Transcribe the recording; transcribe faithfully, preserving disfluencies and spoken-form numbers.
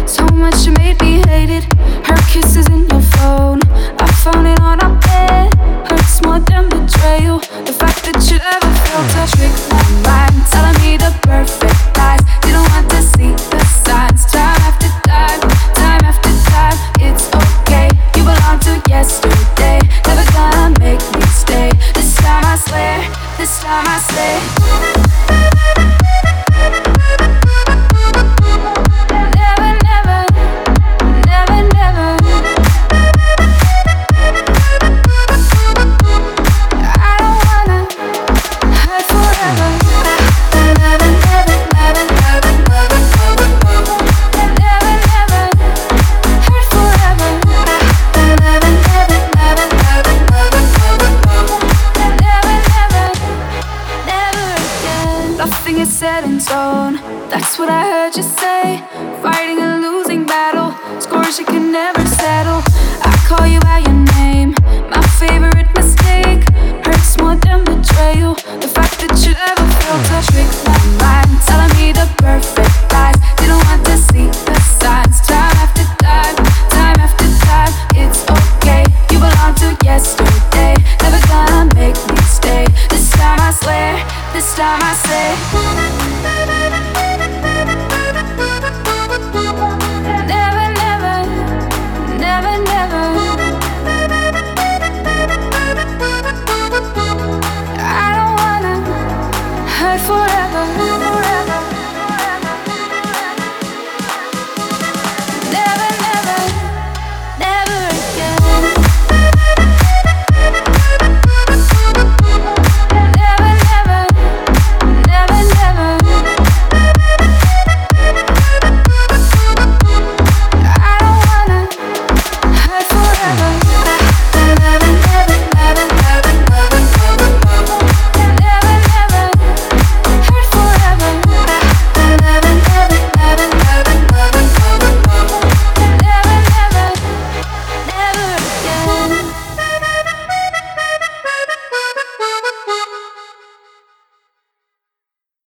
So much you made me hate it. Her kisses in your phone, I found it on our bed. Hurts more than betrayal. The fact that you ever felt to trick my mind, telling me the perfect lies. Didn't want to see the signs. Time after time, time after time. It's okay, you belong to yesterday. Never gonna make me stay. This time I swear, this time I swear. Nothing is set in stone, that's what I heard you say. Fighting a losing battle, scores you can never settle. I call you by your name, my favorite mistake. Hurts more than betrayal. The fact that you ever felt to trick my mind, telling me the perfect lies. Didn't want to see the signs. Time after time, time after time. It's okay, you belong to yesterday. Never gonna make me stay. This time I swear, this time I say.